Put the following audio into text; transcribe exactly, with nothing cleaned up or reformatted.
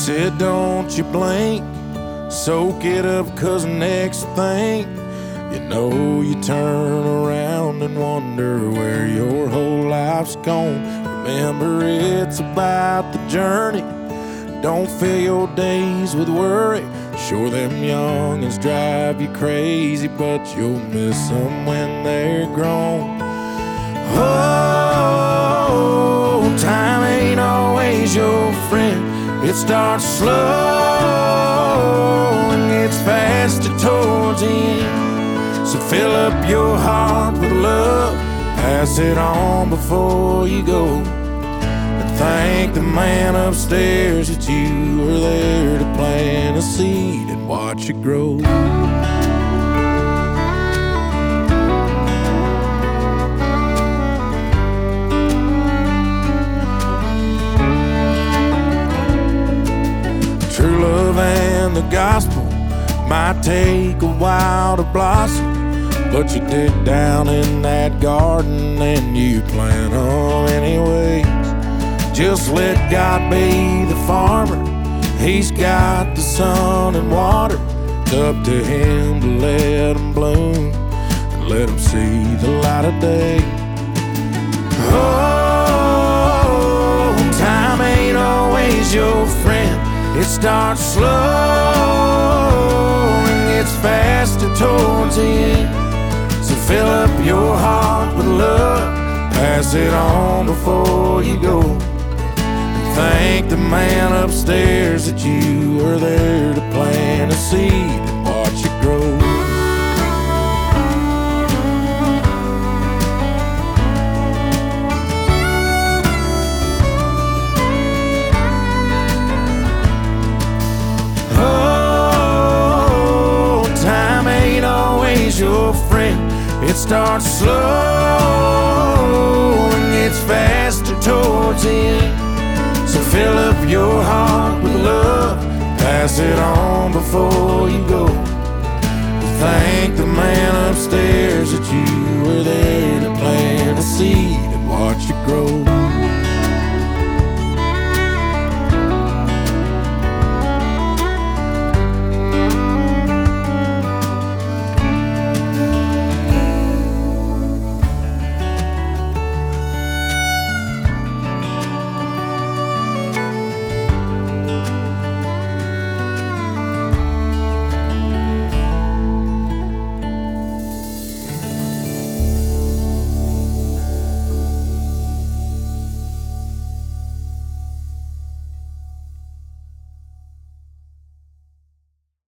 said don't you blink, soak it up, cause next thing you know, you turn around and wonder where your whole life's gone. Remember, it's about the journey. Don't fill your days with worry. Sure, them youngins drive you crazy, but you'll miss them when they're grown. Oh, time ain't always your friend. It starts slow and gets faster towards the end. So fill up your heart with love, pass it on before you go, and thank the man upstairs that you were there to plant a seed and watch it grow. True love and the gospel might take a while to blossom, but you dig down in that garden and you plant them anyways. Just let God be the farmer. He's got the sun and water. It's up to him to let them bloom and let them see the light of day. Oh, time ain't always your friend. It starts slow and gets faster towards the end. So fill up your heart with love, pass it on before you go, and thank the man upstairs that you were there to plant a seed and watch it grow. Your friend, it starts slow and gets faster towards the end. So fill up your heart with love, pass it on before you go, thank the man upstairs that you were there to plant a seed and watch it grow.